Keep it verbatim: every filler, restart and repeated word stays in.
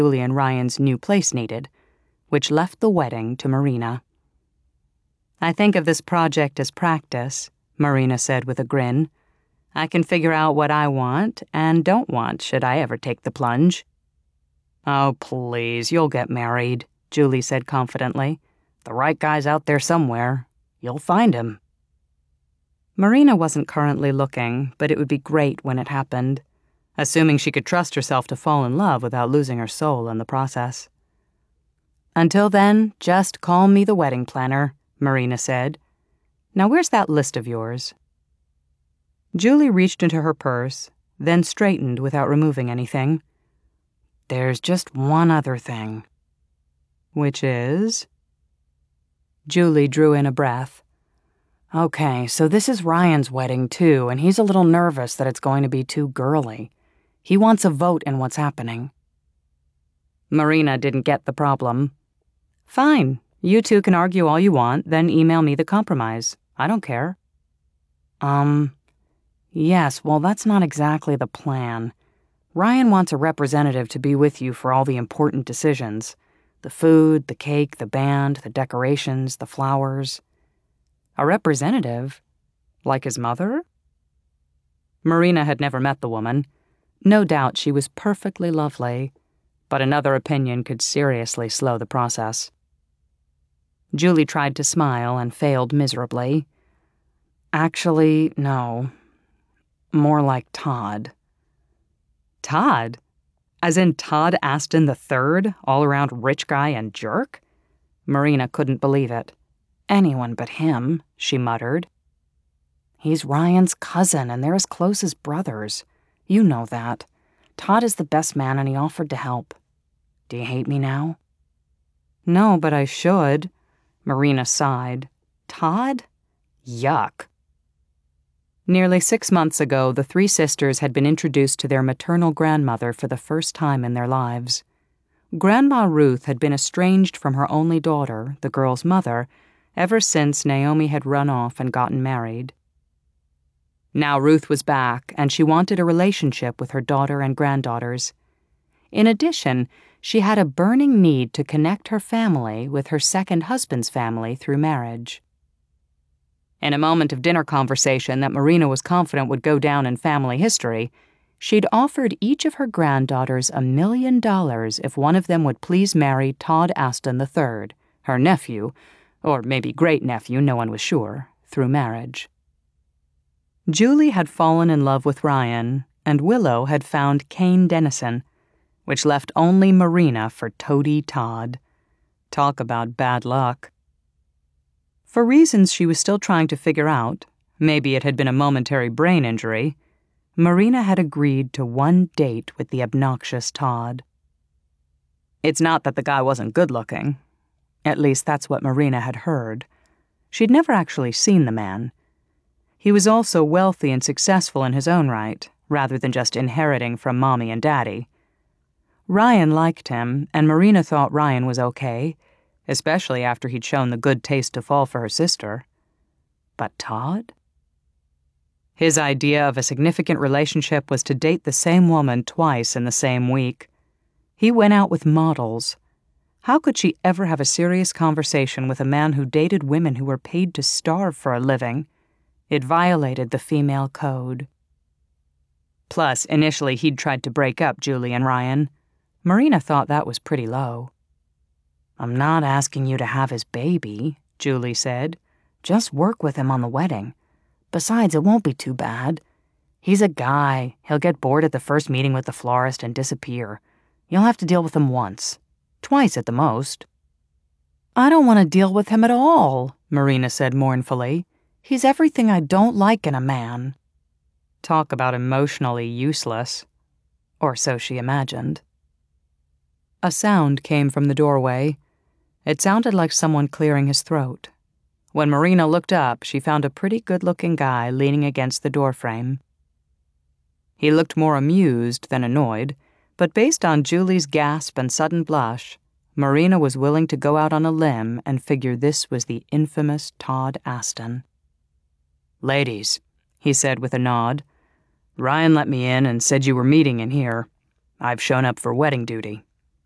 Julie and Ryan's new place needed, which left the wedding to Marina. "I think of this project as practice," Marina said with a grin. "I can figure out what I want and don't want should I ever take the plunge." "Oh, please, you'll get married," Julie said confidently. "The right guy's out there somewhere. You'll find him." Marina wasn't currently looking, but it would be great when it happened, assuming she could trust herself to fall in love without losing her soul in the process. "Until then, just call me the wedding planner," Marina said. "Now where's that list of yours?" Julie reached into her purse, then straightened without removing anything. "There's just one other thing." "Which is?" Julie drew in a breath. "Okay, so this is Ryan's wedding too, and he's a little nervous that it's going to be too girly. He wants a vote in what's happening." Marina didn't get the problem. "Fine, you two can argue all you want, then email me the compromise. I don't care." Um, yes, well, that's not exactly the plan. Ryan wants a representative to be with you for all the important decisions. The food, the cake, the band, the decorations, the flowers. A representative? Like his mother? Marina had never met the woman. No doubt she was perfectly lovely, but another opinion could seriously slow the process. Julie tried to smile and failed miserably. "Actually, no. More like Todd." "Todd? As in Todd Aston the third, all-around rich guy and jerk?" Marina couldn't believe it. "Anyone but him," she muttered. "He's Ryan's cousin, and they're as close as brothers. You know that. Todd is the best man, and he offered to help. Do you hate me now?" "No, but I should." Marina sighed. "Todd? Yuck." Nearly six months ago, the three sisters had been introduced to their maternal grandmother for the first time in their lives. Grandma Ruth had been estranged from her only daughter, the girl's mother, ever since Naomi had run off and gotten married. Now Ruth was back, and she wanted a relationship with her daughter and granddaughters. In addition, she had a burning need to connect her family with her second husband's family through marriage. In a moment of dinner conversation that Marina was confident would go down in family history, she'd offered each of her granddaughters a million dollars if one of them would please marry Todd Aston the third, her nephew, or maybe great-nephew, no one was sure, through marriage. Julie had fallen in love with Ryan, and Willow had found Kane Dennison, which left only Marina for Toady Todd. Talk about bad luck. For reasons she was still trying to figure out, maybe it had been a momentary brain injury, Marina had agreed to one date with the obnoxious Todd. It's not that the guy wasn't good-looking. At least that's what Marina had heard. She'd never actually seen the man. He was also wealthy and successful in his own right, rather than just inheriting from Mommy and Daddy. Ryan liked him, and Marina thought Ryan was okay, especially after he'd shown the good taste to fall for her sister. But Todd? His idea of a significant relationship was to date the same woman twice in the same week. He went out with models. How could she ever have a serious conversation with a man who dated women who were paid to starve for a living? It violated the female code. Plus, initially he'd tried to break up Julie and Ryan. Marina thought that was pretty low. "I'm not asking you to have his baby," Julie said. "Just work with him on the wedding. Besides, it won't be too bad. He's a guy. He'll get bored at the first meeting with the florist and disappear. You'll have to deal with him once. Twice at the most." "I don't want to deal with him at all," Marina said mournfully. "He's everything I don't like in a man." Talk about emotionally useless. Or so she imagined. A sound came from the doorway. It sounded like someone clearing his throat. When Marina looked up, she found a pretty good-looking guy leaning against the doorframe. He looked more amused than annoyed, but based on Julie's gasp and sudden blush, Marina was willing to go out on a limb and figure this was the infamous Todd Aston. "Ladies," he said with a nod, "Ryan let me in and said you were meeting in here. I've shown up for wedding duty."